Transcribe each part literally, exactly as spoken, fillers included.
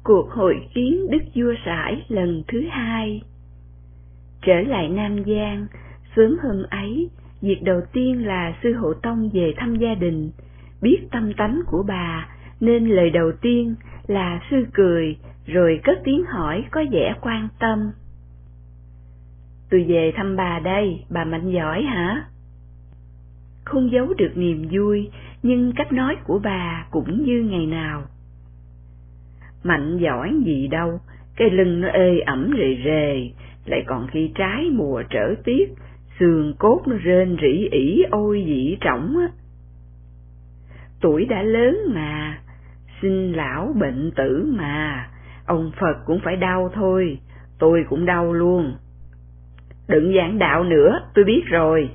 cuộc hội kiến Đức Vua Sải lần thứ hai. Trở lại Nam Giang, sớm hôm ấy, việc đầu tiên là Sư Hộ Tông về thăm gia đình, biết tâm tánh của bà, nên lời đầu tiên là Sư cười, rồi cất tiếng hỏi có vẻ quan tâm. Tôi về thăm bà đây, bà mạnh giỏi hả? Không giấu được niềm vui, nhưng cách nói của bà cũng như ngày nào. Mạnh giỏi gì đâu, cái lưng nó ê ẩm rề rề, lại còn khi trái mùa trở tiết, xương cốt nó rên rỉ ỉ ôi dị trọng á. Tuổi đã lớn mà, sinh lão bệnh tử mà, ông Phật cũng phải đau thôi, tôi cũng đau luôn. Đừng giảng đạo nữa, tôi biết rồi.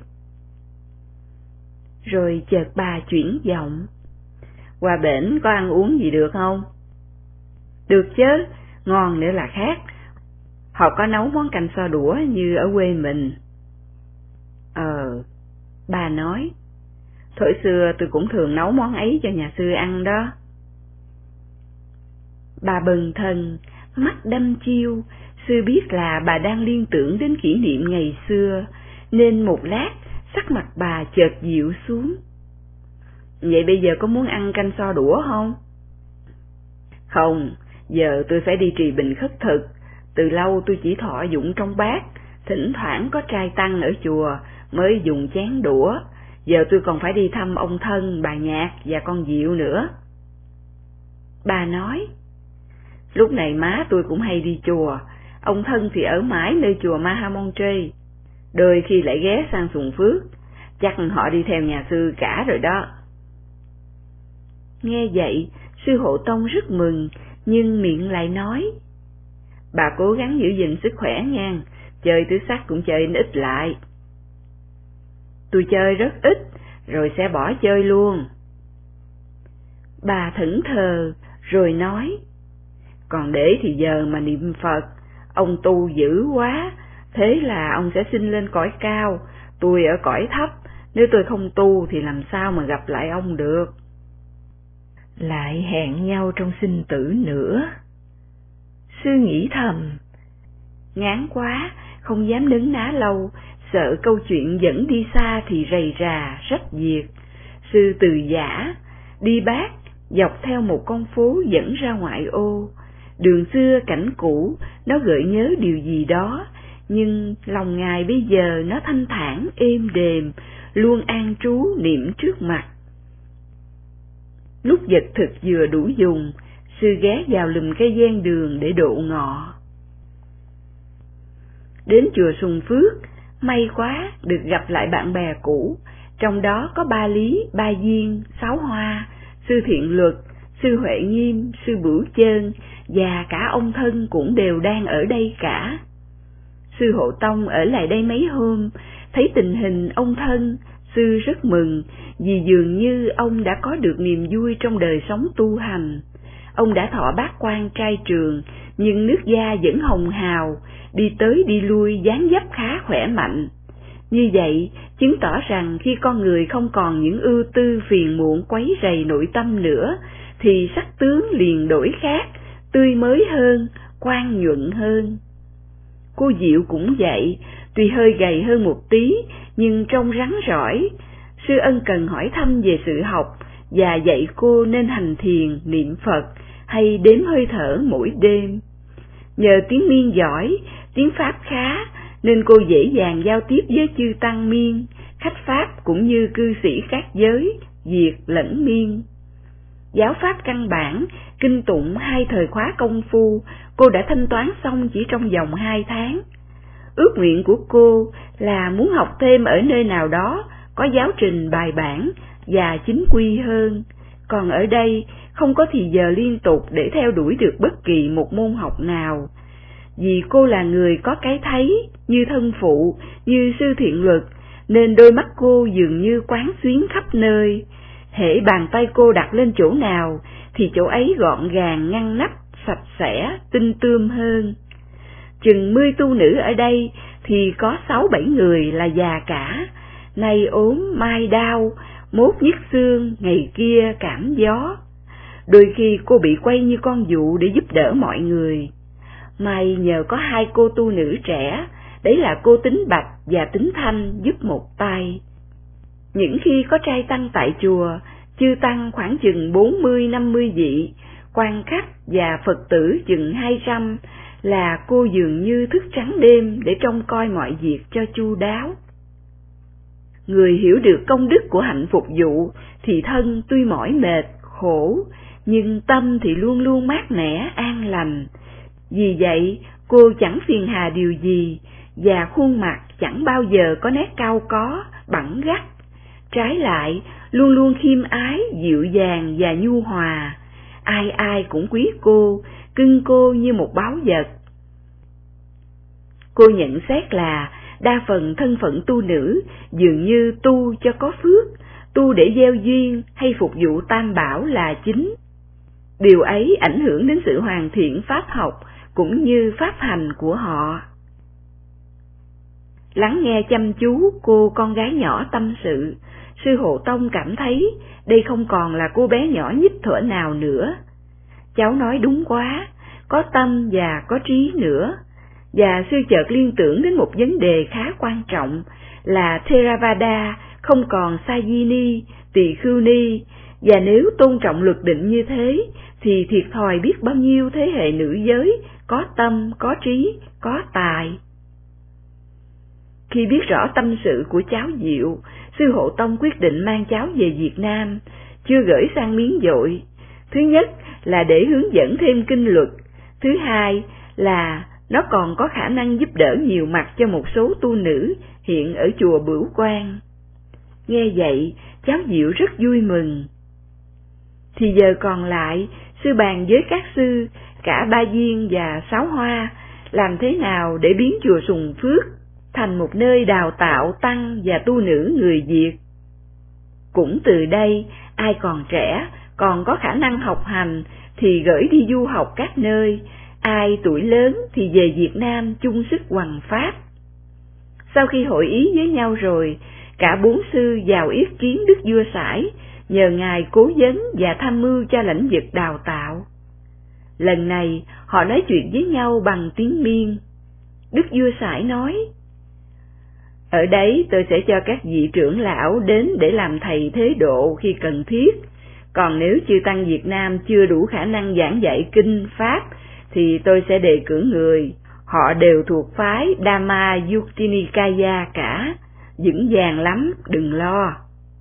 Rồi chợt bà chuyển giọng. Qua bển có ăn uống gì được không? Được chứ, ngon nữa là khác. Họ có nấu món canh so đũa như ở quê mình. Ờ, bà nói, thuở xưa tôi cũng thường nấu món ấy cho nhà sư ăn đó. Bà bần thần, mắt đăm chiêu, sư biết là bà đang liên tưởng đến kỷ niệm ngày xưa, nên một lát sắc mặt bà chợt dịu xuống. Vậy bây giờ có muốn ăn canh so đũa không? Không, giờ tôi phải đi trì bình khất thực, từ lâu tôi chỉ thọ dụng trong bát, thỉnh thoảng có trai tăng ở chùa mới dùng chén đũa, giờ tôi còn phải đi thăm ông Thân, bà Nhạc và con Diệu nữa. Bà nói, lúc này má tôi cũng hay đi chùa, ông Thân thì ở mãi nơi chùa Ma Ha Môn Trê, đôi khi lại ghé sang Sùng Phước, chắc họ đi theo nhà sư cả rồi đó. Nghe vậy, Sư Hộ Tông rất mừng, nhưng miệng lại nói, bà cố gắng giữ gìn sức khỏe nha, chơi tứ sắc cũng chơi ít lại. Tôi chơi rất ít, rồi sẽ bỏ chơi luôn. Bà thẫn thờ, rồi nói, còn để thì giờ mà niệm Phật, ông tu dữ quá, thế là ông sẽ sinh lên cõi cao, tôi ở cõi thấp, nếu tôi không tu thì làm sao mà gặp lại ông được. Lại hẹn nhau trong sinh tử nữa. Sư nghĩ thầm, ngán quá, không dám nấn ná lâu, sợ câu chuyện dẫn đi xa thì rầy rà, rách việc. Sư từ giả, đi bát, dọc theo một con phố dẫn ra ngoại ô. Đường xưa cảnh cũ, nó gợi nhớ điều gì đó, nhưng lòng Ngài bây giờ nó thanh thản, êm đềm, luôn an trú niệm trước mặt. Lúc vật thực vừa đủ dùng, sư ghé vào lùm cây ven đường để độ ngọ. Đến chùa Sùng Phước, may quá được gặp lại bạn bè cũ, trong đó có ba Lý, ba Duyên, Sáu Hoa, sư Thiện Luật, sư Huệ Nghiêm, sư Bửu Chơn, và cả ông Thân cũng đều đang ở đây cả. Sư Hộ Tông ở lại đây mấy hôm, thấy tình hình ông Thân, sư rất mừng, vì dường như ông đã có được niềm vui trong đời sống tu hành. Ông đã thọ bát quan trai trường, nhưng nước da vẫn hồng hào, đi tới đi lui dáng dấp khá khỏe mạnh. Như vậy, chứng tỏ rằng khi con người không còn những ưu tư phiền muộn quấy rầy nội tâm nữa, thì sắc tướng liền đổi khác, tươi mới hơn, quang nhuận hơn. Cô Diệu cũng vậy, tuy hơi gầy hơn một tí, nhưng trông rắn rỏi. Sư ân cần hỏi thăm về sự học, và dạy cô nên hành thiền, niệm Phật, hay đếm hơi thở mỗi đêm. Nhờ tiếng Miên giỏi, tiếng Pháp khá, nên cô dễ dàng giao tiếp với chư tăng Miên, khách Pháp cũng như cư sĩ các giới, Việt lẫn Miên. Giáo pháp căn bản, kinh tụng hai thời khóa công phu, cô đã thanh toán xong chỉ trong vòng hai tháng. Ước nguyện của cô là muốn học thêm ở nơi nào đó, có giáo trình bài bản và chính quy hơn. Còn ở đây, không có thì giờ liên tục để theo đuổi được bất kỳ một môn học nào. Vì cô là người có cái thấy, như thân phụ, như sư Thiện Luật, nên đôi mắt cô dường như quán xuyến khắp nơi. Hễ bàn tay cô đặt lên chỗ nào, thì chỗ ấy gọn gàng, ngăn nắp, sạch sẽ, tinh tươm hơn. Chừng mươi tu nữ ở đây, thì có sáu bảy người là già cả, nay ốm, mai đau, mốt nhức xương, ngày kia cảm gió. đôi khi cô bị quay như con dụ để giúp đỡ mọi người. May nhờ có hai cô tu nữ trẻ, đấy là cô Tính Bạch và Tính Thanh giúp một tay. Những khi có trai tăng tại chùa, chư tăng khoảng chừng bốn mươi năm mươi vị, quan khách và Phật tử chừng hai trăm, là cô dường như thức trắng đêm để trông coi mọi việc cho chu đáo. Người hiểu được công đức của hạnh phục vụ thì thân tuy mỏi mệt, khổ, nhưng tâm thì luôn luôn mát mẻ, an lành. Vì vậy, cô chẳng phiền hà điều gì, và khuôn mặt chẳng bao giờ có nét cao có, bẵng gắt. Trái lại, luôn luôn khiêm ái, dịu dàng và nhu hòa. Ai ai cũng quý cô, cưng cô như một báu vật. Cô nhận xét là đa phần thân phận tu nữ dường như tu cho có phước, tu để gieo duyên hay phục vụ tam bảo là chính. Điều ấy ảnh hưởng đến sự hoàn thiện pháp học cũng như pháp hành của họ. Lắng nghe chăm chú cô con gái nhỏ tâm sự, sư Hộ Tông cảm thấy đây không còn là cô bé nhỏ nhít thuở nào nữa. Cháu nói đúng quá, có tâm và có trí nữa. Và sư chợt liên tưởng đến một vấn đề khá quan trọng là Theravada không còn Sayini, Tỳ Khưu Ni, và nếu tôn trọng luật định như thế thì thiệt thòi biết bao nhiêu thế hệ nữ giới có tâm, có trí, có tài. Khi biết rõ tâm sự của cháu Diệu, sư Hộ Tông quyết định mang cháu về Việt Nam, chưa gửi sang Miến Dội. Thứ nhất là để hướng dẫn thêm kinh luật, thứ hai là nó còn có khả năng giúp đỡ nhiều mặt cho một số tu nữ hiện ở chùa Bửu Quan. Nghe vậy, cháu Diệu rất vui mừng. Thì giờ còn lại, sư bàn với các sư, cả Ba Viên và Sáu Hoa, làm thế nào để biến chùa Sùng Phước thành một nơi đào tạo tăng và tu nữ người Việt. Cũng từ đây, ai còn trẻ, còn có khả năng học hành thì gửi đi du học các nơi, ai tuổi lớn thì về Việt Nam chung sức hoằng pháp. Sau khi hội ý với nhau rồi, cả bốn sư vào yết kiến Đức Vua Sải, nhờ Ngài cố vấn và tham mưu cho lĩnh vực đào tạo. Lần này, họ nói chuyện với nhau bằng tiếng Miên. Đức Vua Sải nói: "Ở đấy tôi sẽ cho các vị trưởng lão đến để làm thầy thế độ khi cần thiết, còn nếu chư tăng Việt Nam chưa đủ khả năng giảng dạy kinh pháp, thì tôi sẽ đề cử người, họ đều thuộc phái Dhamma Yuktinikaya cả, vững vàng lắm, đừng lo."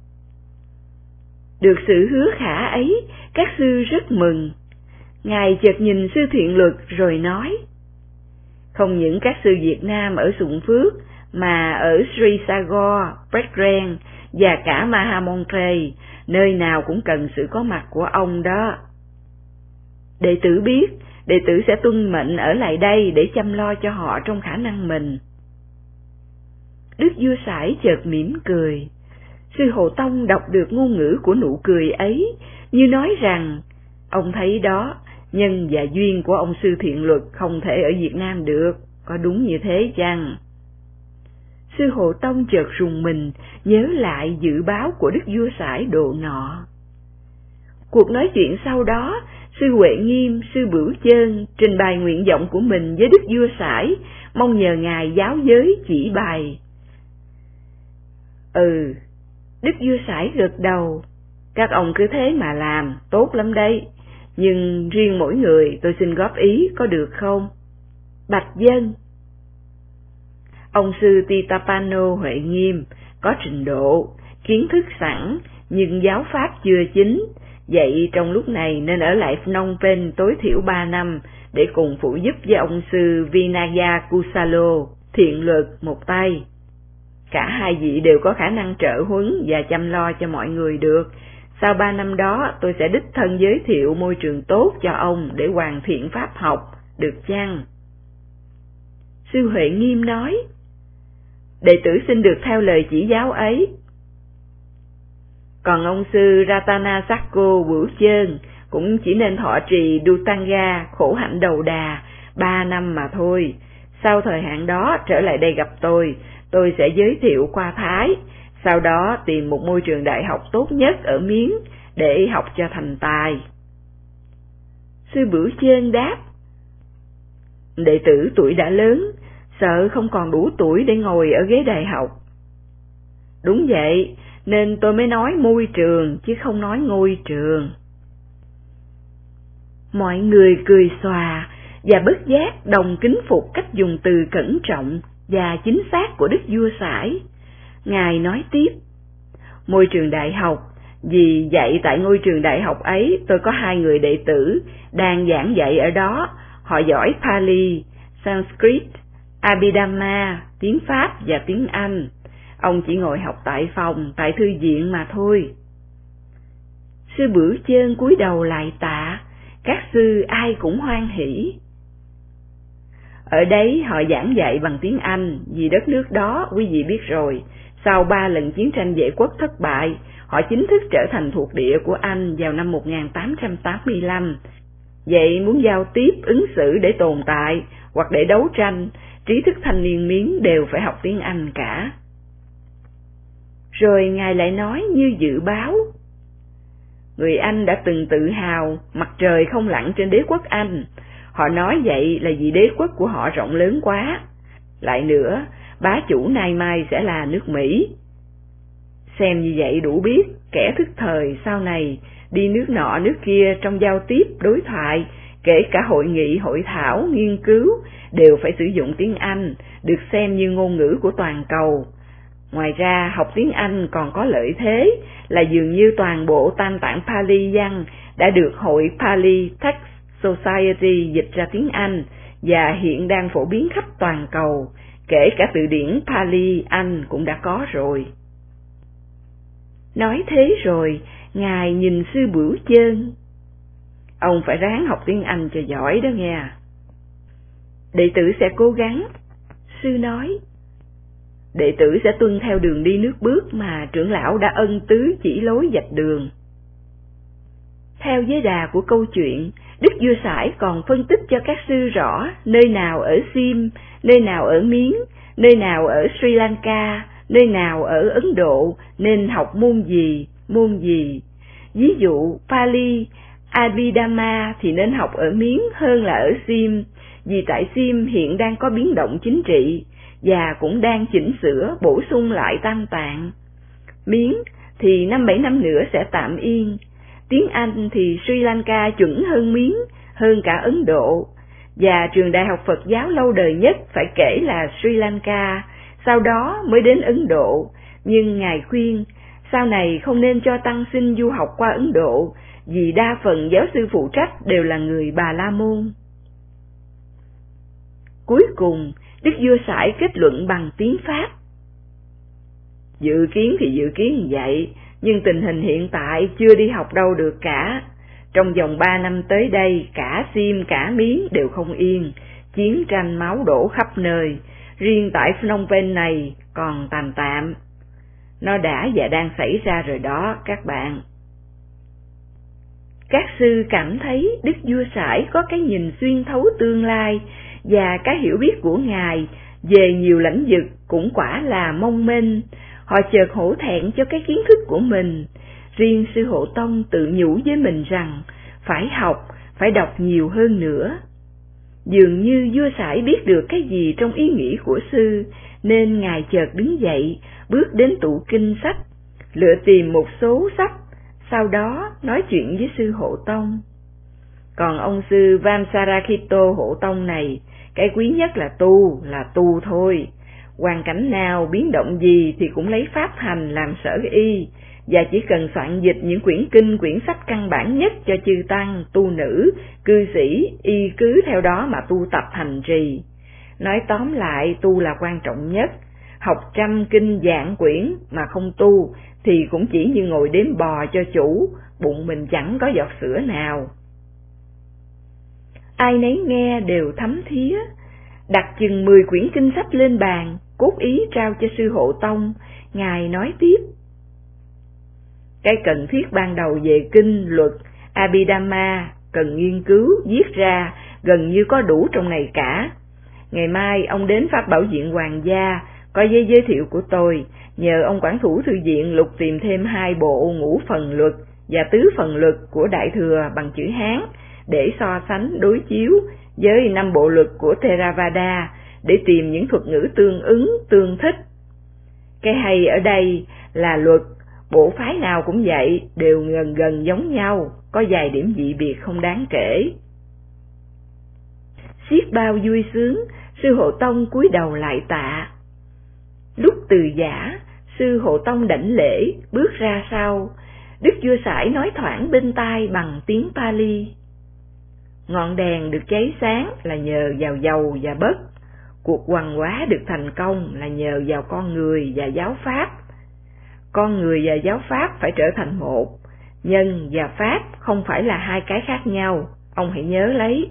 Được sự hứa khả ấy, các sư rất mừng. Ngài chợt nhìn sư Thiện Luật rồi nói: "Không những các sư Việt Nam ở Sùng Phước, mà ở Sri Sagor, Brethren và cả Mahamontre, nơi nào cũng cần sự có mặt của ông đó. Đệ tử biết, đệ tử sẽ tuân mệnh ở lại đây để chăm lo cho họ trong khả năng mình." Đức Vua Sải chợt mỉm cười. Sư Hộ Tông đọc được ngôn ngữ của nụ cười ấy, như nói rằng, ông thấy đó, nhân và duyên của ông sư Thiện Luật không thể ở Việt Nam được, có đúng như thế chăng? Sư Hộ Tông chợt rùng mình, nhớ lại dự báo của Đức Vua Sải độ nọ. Cuộc nói chuyện sau đó, sư Huệ Nghiêm, sư Bửu Chơn trình bày nguyện vọng của mình với Đức Vua Sải, mong nhờ Ngài giáo giới chỉ bày. Ừ, Đức Vua Sải gật đầu. Các ông cứ thế mà làm, tốt lắm đấy, nhưng riêng mỗi người tôi xin góp ý có được không? Bạch dân. Ông sư Titapano Huệ Nghiêm có trình độ, kiến thức sẵn, nhưng giáo pháp chưa chính, vậy trong lúc này nên ở lại Phnom Penh tối thiểu ba năm để cùng phụ giúp với ông sư Vinaya Kusalo, Thiện Luật một tay. Cả hai vị đều có khả năng trợ huấn và chăm lo cho mọi người được. Sau ba năm đó tôi sẽ đích thân giới thiệu môi trường tốt cho ông để hoàn thiện pháp học, được chăng? Sư Huệ Nghiêm nói: Đệ tử xin được theo lời chỉ giáo ấy. Còn ông sư Ratana Sakko Bửu Chơn cũng chỉ nên thọ trì Dutanga khổ hạnh đầu đà ba năm mà thôi. Sau thời hạn đó trở lại đây gặp tôi, tôi sẽ giới thiệu qua Thái, sau đó tìm một môi trường đại học tốt nhất ở Miến để học cho thành tài. Sư Bửu Chơn đáp: Đệ tử tuổi đã lớn, sợ không còn đủ tuổi để ngồi ở ghế đại học. Đúng vậy, nên tôi mới nói môi trường chứ không nói ngôi trường. Mọi người cười xòa và bất giác đồng kính phục cách dùng từ cẩn trọng và chính xác của Đức Vua Sải. Ngài nói tiếp: Môi trường đại học, vì dạy tại ngôi trường đại học ấy tôi có hai người đệ tử đang giảng dạy ở đó. Họ giỏi Pali, Sanskrit, Abhidhamma, tiếng Pháp và tiếng Anh. Ông chỉ ngồi học tại phòng, tại thư viện mà thôi. Sư Bửu Chơn cúi đầu lại tạ, các sư ai cũng hoan hỉ. Ở đấy họ giảng dạy bằng tiếng Anh, vì đất nước đó quý vị biết rồi, sau ba lần chiến tranh vệ quốc thất bại, họ chính thức trở thành thuộc địa của Anh vào năm một nghìn tám trăm tám mươi lăm. Vậy muốn giao tiếp, ứng xử để tồn tại hoặc để đấu tranh, trí thức thanh niên Miến đều phải học tiếng Anh cả. Rồi Ngài lại nói như dự báo: Người Anh đã từng tự hào mặt trời không lặn trên đế quốc Anh. Họ nói vậy là vì đế quốc của họ rộng lớn quá. Lại nữa, bá chủ nay mai sẽ là nước Mỹ. Xem như vậy đủ biết, kẻ thức thời sau này đi nước nọ nước kia trong giao tiếp, đối thoại, kể cả hội nghị, hội thảo, nghiên cứu, đều phải sử dụng tiếng Anh, được xem như ngôn ngữ của toàn cầu. Ngoài ra, học tiếng Anh còn có lợi thế là dường như toàn bộ tam tạng Pali văn đã được Hội Pali Text Society dịch ra tiếng Anh và hiện đang phổ biến khắp toàn cầu, kể cả từ điển Pali Anh cũng đã có rồi. Nói thế rồi, Ngài nhìn sư Bửu Chơn: Ông phải ráng học tiếng Anh cho giỏi đó nghe. Đệ tử sẽ cố gắng, sư nói. Đệ tử sẽ tuân theo đường đi nước bước mà trưởng lão đã ân tứ chỉ lối vạch đường. Theo giới đà của câu chuyện, Đức Vua Sải còn phân tích cho các sư rõ nơi nào ở Sim, nơi nào ở Miến, nơi nào ở Sri Lanka, nơi nào ở Ấn Độ nên học môn gì, môn gì. Ví dụ Pali, Abhidhamma thì nên học ở Miến hơn là ở Sim, vì tại Sim hiện đang có biến động chính trị và cũng đang chỉnh sửa bổ sung lại tam tạng. Miến thì năm bảy năm nữa sẽ tạm yên. Tiếng Anh thì Sri Lanka chuẩn hơn Miến, hơn cả Ấn Độ, và trường đại học Phật giáo lâu đời nhất phải kể là Sri Lanka, sau đó mới đến Ấn Độ. Nhưng Ngài khuyên, sau này không nên cho tăng sinh du học qua Ấn Độ, vì đa phần giáo sư phụ trách đều là người Bà La Môn. Cuối cùng, Đức Vua Sải kết luận bằng tiếng Pháp: Dự kiến thì dự kiến vậy, nhưng tình hình hiện tại chưa đi học đâu được cả. Trong vòng ba năm tới đây, cả Sim cả Miến đều không yên, chiến tranh máu đổ khắp nơi, riêng tại Phnom Penh này còn tạm tạm. Nó đã và đang xảy ra rồi đó các bạn. Các sư cảm thấy Đức Vua Sải có cái nhìn xuyên thấu tương lai, và cái hiểu biết của Ngài về nhiều lĩnh vực cũng quả là mong manh. Họ chợt hổ thẹn cho cái kiến thức của mình. Riêng sư Hộ Tông tự nhủ với mình rằng phải học, phải đọc nhiều hơn nữa. Dường như vua Sải biết được cái gì trong ý nghĩ của sư, nên Ngài chợt đứng dậy, bước đến tủ kinh sách, lựa tìm một số sách, sau đó nói chuyện với sư Hộ Tông. Còn ông sư Vamsarakkhito Hộ Tông này, cái quý nhất là tu, là tu thôi. Hoàn cảnh nào, biến động gì thì cũng lấy pháp hành làm sở y, và chỉ cần soạn dịch những quyển kinh, quyển sách căn bản nhất cho chư tăng, tu nữ, cư sĩ, y cứ theo đó mà tu tập hành trì. Nói tóm lại, tu là quan trọng nhất. Học trăm kinh vạn quyển mà không tu thì cũng chỉ như ngồi đếm bò cho chủ, bụng mình chẳng có giọt sữa nào. Ai nấy nghe đều thấm thía, đặt chừng mười quyển kinh sách lên bàn, cốt ý trao cho sư Hộ Tông. Ngài nói tiếp: Cái cần thiết ban đầu về kinh, luật, Abhidhamma cần nghiên cứu, viết ra, gần như có đủ trong này cả. Ngày mai ông đến Pháp Bảo Viện Hoàng gia, có giấy giới thiệu của tôi, nhờ ông quản thủ thư viện lục tìm thêm hai bộ ngũ phần luật và tứ phần luật của Đại Thừa bằng chữ Hán, để so sánh đối chiếu với năm bộ luật của Theravada để tìm những thuật ngữ tương ứng, tương thích. Cái hay ở đây là luật, bộ phái nào cũng vậy, đều gần gần giống nhau, có vài điểm dị biệt không đáng kể. Xiết bao vui sướng, sư Hộ Tông cúi đầu lại tạ. Lúc từ giả, sư Hộ Tông đảnh lễ, bước ra sau. Đức vua Sải nói thoảng bên tai bằng tiếng Pali. Ngọn đèn được cháy sáng là nhờ vào dầu và bất. Cuộc hoằng hóa được thành công là nhờ vào con người và giáo pháp. Con người và giáo pháp phải trở thành một. Nhân và pháp không phải là hai cái khác nhau, ông hãy nhớ lấy.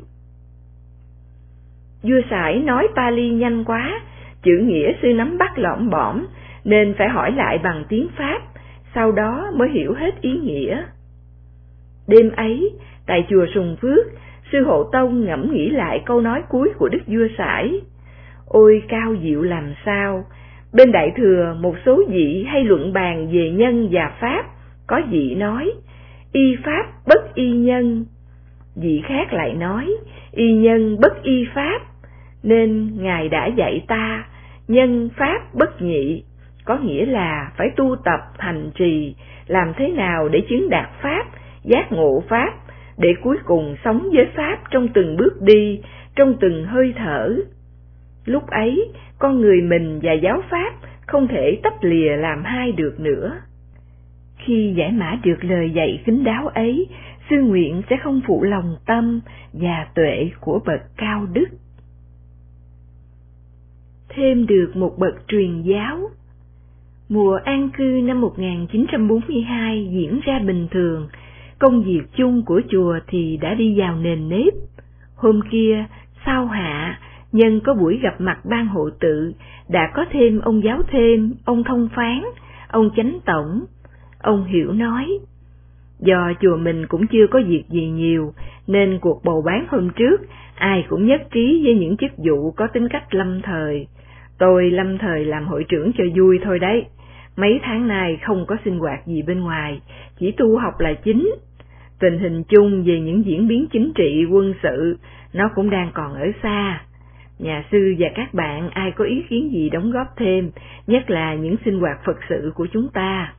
Vua Sải nói Pali nhanh quá, chữ nghĩa sư nắm bắt lõm bõm, nên phải hỏi lại bằng tiếng Pháp, sau đó mới hiểu hết ý nghĩa. Đêm ấy, tại chùa Sùng Phước, sư Hộ Tông ngẫm nghĩ lại câu nói cuối của Đức vua Sải. Ôi cao diệu làm sao! Bên Đại Thừa, một số vị hay luận bàn về nhân và pháp, có vị nói, y pháp bất y nhân. Vị khác lại nói, y nhân bất y pháp, nên Ngài đã dạy ta, nhân pháp bất nhị, có nghĩa là phải tu tập hành trì, làm thế nào để chứng đạt pháp, giác ngộ pháp, để cuối cùng sống với pháp trong từng bước đi, trong từng hơi thở. Lúc ấy, con người mình và giáo pháp không thể tách lìa làm hai được nữa. Khi giải mã được lời dạy kín đáo ấy, sư nguyện sẽ không phụ lòng tâm và tuệ của bậc cao đức. Thêm được một bậc truyền giáo. Mùa an cư năm một nghìn chín trăm bốn mươi hai diễn ra bình thường, công việc chung của chùa thì đã đi vào nền nếp. Hôm kia, sau hạ, nhân có buổi gặp mặt ban hộ tự, đã có thêm ông giáo thêm, ông thông phán, ông chánh tổng. Ông Hiểu nói, do chùa mình cũng chưa có việc gì nhiều, nên cuộc bầu bán hôm trước, ai cũng nhất trí với những chức vụ có tính cách lâm thời. Tôi lâm thời làm hội trưởng cho vui thôi đấy. Mấy tháng nay không có sinh hoạt gì bên ngoài, chỉ tu học là chính. Tình hình chung về những diễn biến chính trị, quân sự, nó cũng đang còn ở xa. Nhà sư và các bạn ai có ý kiến gì đóng góp thêm, nhất là những sinh hoạt Phật sự của chúng ta.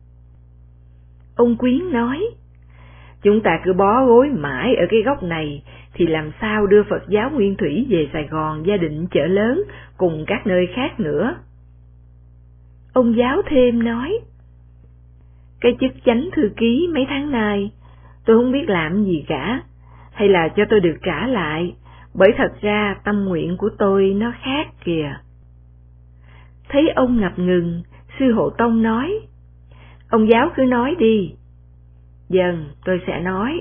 Ông Quyến nói, chúng ta cứ bó gối mãi ở cái góc này, thì làm sao đưa Phật giáo Nguyên Thủy về Sài Gòn, Gia Định, Chợ Lớn, cùng các nơi khác nữa. Ông giáo thêm nói, cái chức chánh thư ký mấy tháng nay, tôi không biết làm gì cả, hay là cho tôi được trả lại, bởi thật ra tâm nguyện của tôi nó khác kìa. Thấy ông ngập ngừng, sư Hộ Tông nói, ông giáo cứ nói đi. Dần, tôi sẽ nói.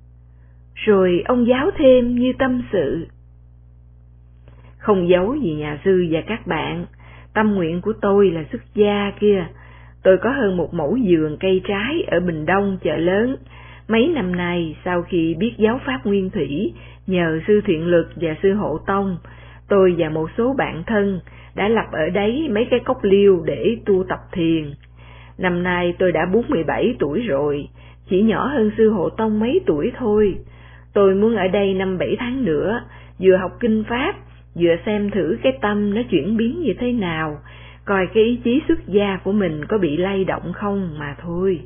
Rồi ông giáo thêm như tâm sự. Không giấu gì nhà sư và các bạn, tâm nguyện của tôi là xuất gia kia. Tôi có hơn một mẫu vườn cây trái ở Bình Đông, Chợ Lớn. Mấy năm nay, sau khi biết giáo pháp Nguyên Thủy, nhờ sư Thiện Lực và sư Hộ Tông, tôi và một số bạn thân đã lập ở đấy mấy cái cốc liêu để tu tập thiền. Năm nay tôi đã bốn mươi bảy tuổi rồi, chỉ nhỏ hơn sư Hộ Tông mấy tuổi thôi. Tôi muốn ở đây năm bảy tháng nữa, vừa học kinh pháp, vừa xem thử cái tâm nó chuyển biến như thế nào, coi cái ý chí xuất gia của mình có bị lay động không mà thôi.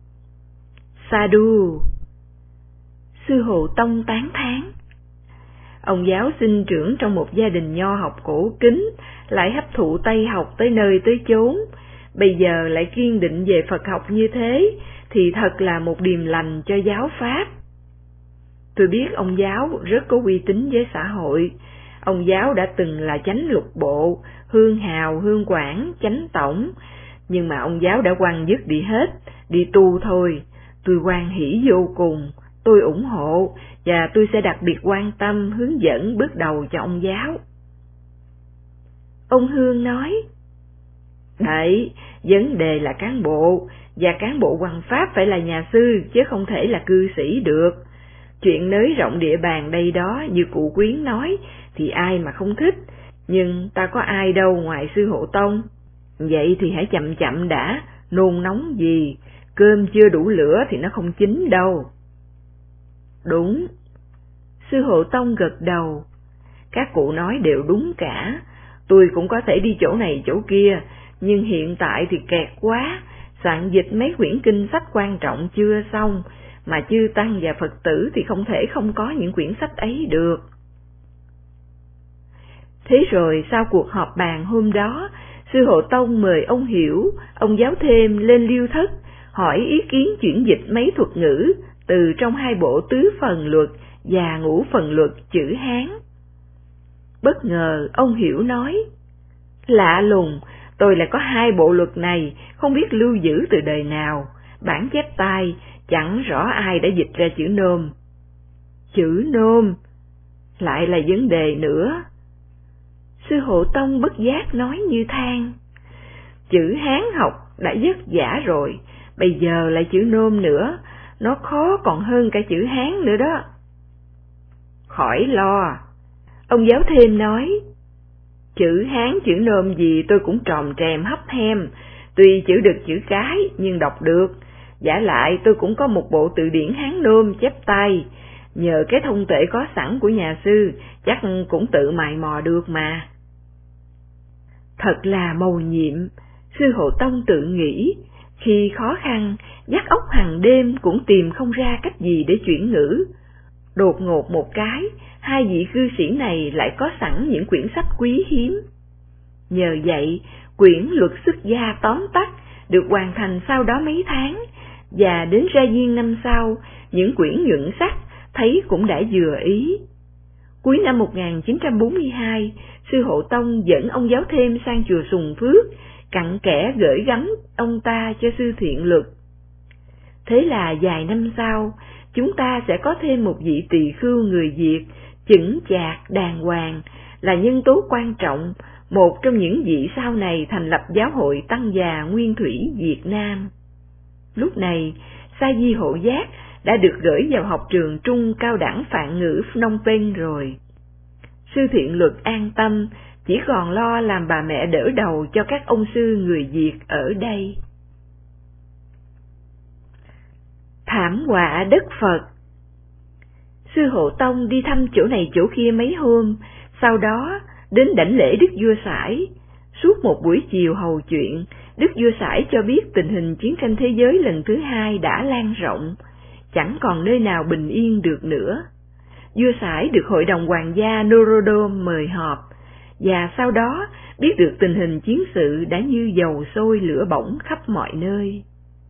Sadhu. Sư Hộ Tông tán thán. Ông giáo sinh trưởng trong một gia đình nho học cổ kính, lại hấp thụ Tây học tới nơi tới chốn, bây giờ lại kiên định về Phật học như thế, thì thật là một điềm lành cho giáo pháp. Tôi biết ông giáo rất có uy tín với xã hội. Ông giáo đã từng là chánh lục bộ, hương hào, hương quản, chánh tổng, nhưng mà ông giáo đã quăng dứt đi hết, đi tu thôi. Tôi hoan hỷ vô cùng, tôi ủng hộ, và tôi sẽ đặc biệt quan tâm, hướng dẫn bước đầu cho ông giáo. Ông Hương nói, đấy, vấn đề là cán bộ, và cán bộ hoằng pháp phải là nhà sư, chứ không thể là cư sĩ được. Chuyện nới rộng địa bàn đây đó, như cụ Quyến nói, thì ai mà không thích, nhưng ta có ai đâu ngoài sư Hộ Tông. Vậy thì hãy chậm chậm đã, nôn nóng gì, cơm chưa đủ lửa thì nó không chín đâu. Đúng, Sư Hộ Tông gật đầu. Các cụ nói đều đúng cả, tôi cũng có thể đi chỗ này chỗ kia, nhưng hiện tại thì kẹt quá, soạn dịch mấy quyển kinh sách quan trọng chưa xong, mà chư tăng và Phật tử thì không thể không có những quyển sách ấy được. Thế rồi sau cuộc họp bàn hôm đó, Sư Hộ Tông mời ông Hiểu, ông Giáo Thêm lên Liêu Thất, hỏi ý kiến chuyển dịch mấy thuật ngữ từ trong hai bộ tứ phần luật và ngũ phần luật chữ Hán. Bất ngờ ông Hiểu nói, lạ lùng, tôi lại có hai bộ luật này, không biết lưu giữ từ đời nào, bản chép tay, chẳng rõ ai đã dịch ra chữ nôm. Chữ nôm lại là vấn đề nữa. Sư Hộ Tông bất giác nói như than, chữ Hán học đã vất vả rồi, bây giờ lại chữ nôm nữa, nó khó còn hơn cả chữ Hán nữa đó. Khỏi lo, ông Giáo Thêm nói, chữ Hán chữ nôm gì tôi cũng tròm trèm hấp hem, tuy chữ đực chữ cái nhưng đọc được, vả lại tôi cũng có một bộ từ điển Hán nôm chép tay, nhờ cái thông tuệ có sẵn của nhà sư, chắc cũng tự mày mò được mà. Thật là mầu nhiệm, Sư Hộ Tông tự nghĩ, khi khó khăn, dắt óc hàng đêm cũng tìm không ra cách gì để chuyển ngữ. Đột ngột một cái, hai vị cư sĩ này lại có sẵn những quyển sách quý hiếm. Nhờ vậy, quyển Luật Xuất Gia tóm tắt được hoàn thành sau đó mấy tháng, và đến ra viên năm sau, những quyển nhuận sách thấy cũng đã vừa ý. Cuối năm một nghìn chín trăm bốn mươi hai, Sư Hộ Tông dẫn ông Giáo Thêm sang chùa Sùng Phước, cặn kẽ gửi gắm ông ta cho sư Thiện Luật. Thế là vài năm sau, chúng ta sẽ có thêm một vị tỳ khưu người Việt, chững chạc, đàng hoàng, là nhân tố quan trọng, một trong những vị sau này thành lập Giáo hội Tăng già Nguyên Thủy Việt Nam. Lúc này, Sa Di Hộ Giác đã được gửi vào học trường trung cao đẳng Phạn ngữ Phnom Penh rồi. Sư Thiện Luật an tâm, chỉ còn lo làm bà mẹ đỡ đầu cho các ông sư người Việt ở đây. Thảm họa đất Phật. Sư Hộ Tông đi thăm chỗ này chỗ kia mấy hôm, sau đó đến đảnh lễ Đức Vua Sải. Suốt một buổi chiều hầu chuyện, Đức Vua Sải cho biết tình hình chiến tranh thế giới lần thứ hai đã lan rộng, chẳng còn nơi nào bình yên được nữa. Vua Sải được Hội đồng Hoàng gia Norodom mời họp, và sau đó biết được tình hình chiến sự đã như dầu sôi lửa bỏng khắp mọi nơi.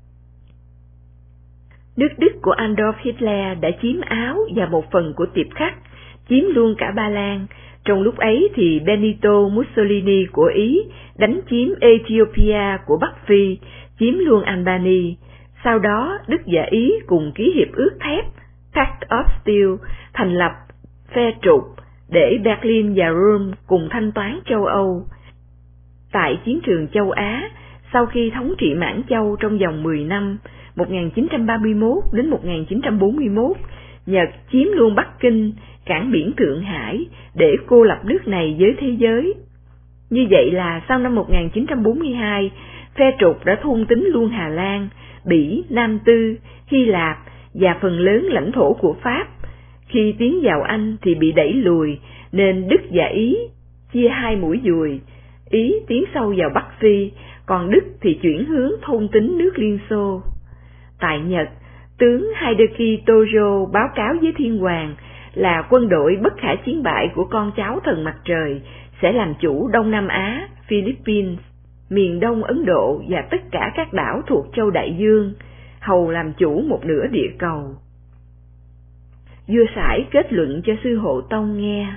Nước Đức của Adolf Hitler đã chiếm Áo và một phần của Tiệp Khắc, chiếm luôn cả Ba Lan. Trong lúc ấy thì Benito Mussolini của Ý đánh chiếm Ethiopia của Bắc Phi, chiếm luôn Albany. Sau đó Đức và Ý cùng ký hiệp ước thép Pact of Steel, thành lập phe trục để Berlin và Rome cùng thanh toán châu Âu. Tại chiến trường châu Á, sau khi thống trị Mãn Châu trong vòng mười năm, một nghìn chín trăm ba mươi mốt đến một nghìn chín trăm bốn mươi mốt, Nhật chiếm luôn Bắc Kinh, cảng biển Thượng Hải để cô lập nước này với thế giới. Như vậy là sau năm một nghìn chín trăm bốn mươi hai, phe trục đã thôn tính luôn Hà Lan, Bỉ, Nam Tư, Hy Lạp và phần lớn lãnh thổ của Pháp. Khi tiến vào Anh thì bị đẩy lùi, nên Đức và Ý chia hai mũi dùi. Ý tiến sâu vào Bắc Phi, còn Đức thì chuyển hướng thôn tính nước Liên Xô. Tại Nhật, tướng Hideki Tojo báo cáo với Thiên Hoàng là quân đội bất khả chiến bại của con cháu thần mặt trời sẽ làm chủ Đông Nam Á, Philippines, miền Đông Ấn Độ và tất cả các đảo thuộc châu Đại Dương, hầu làm chủ một nửa địa cầu. Vua Sải kết luận cho Sư Hộ Tông nghe.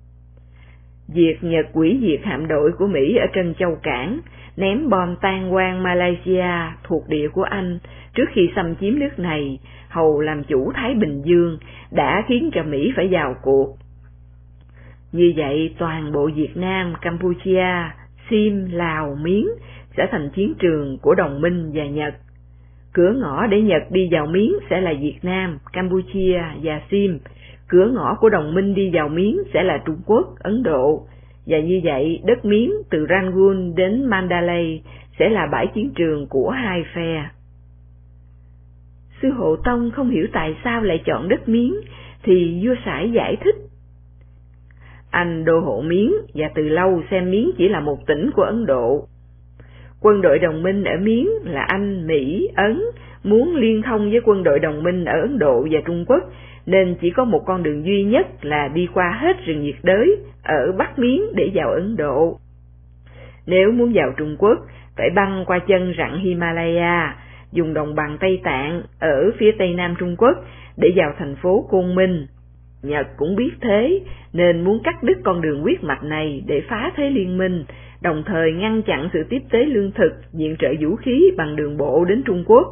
Việc Nhật hủy diệt hạm đội của Mỹ ở Trân Châu Cảng, ném bom tan quang Malaysia thuộc địa của Anh trước khi xâm chiếm nước này, hầu làm chủ Thái Bình Dương, đã khiến cho Mỹ phải vào cuộc. Như vậy, toàn bộ Việt Nam, Campuchia, Sim, Lào, Miến sẽ thành chiến trường của đồng minh và Nhật. Cửa ngõ để Nhật đi vào Miến sẽ là Việt Nam, Campuchia và Sim. Cửa ngõ của đồng minh đi vào Miến sẽ là Trung Quốc, Ấn Độ. Và như vậy, đất Miến từ Rangoon đến Mandalay sẽ là bãi chiến trường của hai phe. Sư Hộ Tông không hiểu tại sao lại chọn đất Miến, thì vua Sải giải thích: Anh đô hộ Miến và từ lâu xem Miến chỉ là một tỉnh của Ấn Độ. Quân đội đồng minh ở Miến là Anh, Mỹ, Ấn muốn liên thông với quân đội đồng minh ở Ấn Độ và Trung Quốc, nên chỉ có một con đường duy nhất là đi qua hết rừng nhiệt đới ở Bắc Miến để vào Ấn Độ. Nếu muốn vào Trung Quốc, phải băng qua chân rặng Himalaya, dùng đồng bằng Tây Tạng ở phía tây nam Trung Quốc để vào thành phố Côn Minh. Nhật cũng biết thế, nên muốn cắt đứt con đường huyết mạch này để phá thế liên minh, đồng thời ngăn chặn sự tiếp tế lương thực, viện trợ vũ khí bằng đường bộ đến Trung Quốc.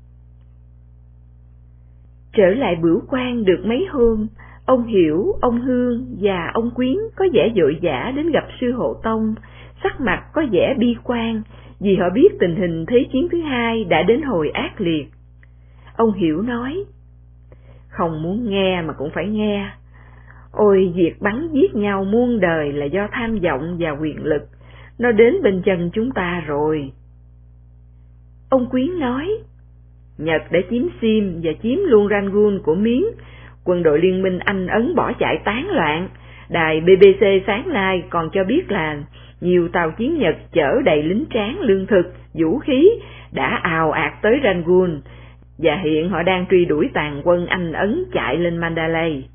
Trở lại Bửu Quan được mấy hôm, ông Hiểu, ông Hương và ông Quyến có vẻ vội vã đến gặp sư Hộ Tông, sắc mặt có vẻ bi quan, vì họ biết tình hình Thế chiến thứ hai đã đến hồi ác liệt. Ông Hiểu nói: Không muốn nghe mà cũng phải nghe. Ôi, việc bắn giết nhau muôn đời là do tham vọng và quyền lực, nó đến bên chân chúng ta rồi. Ông Quyến nói: Nhật đã chiếm Sim và chiếm luôn Rangoon của Miến, quân đội liên minh Anh Ấn bỏ chạy tán loạn. Đài bê bê xê sáng nay còn cho biết là nhiều tàu chiến Nhật chở đầy lính tráng, lương thực, vũ khí đã ào ạt tới Rangoon, và hiện họ đang truy đuổi tàn quân Anh Ấn chạy lên Mandalay.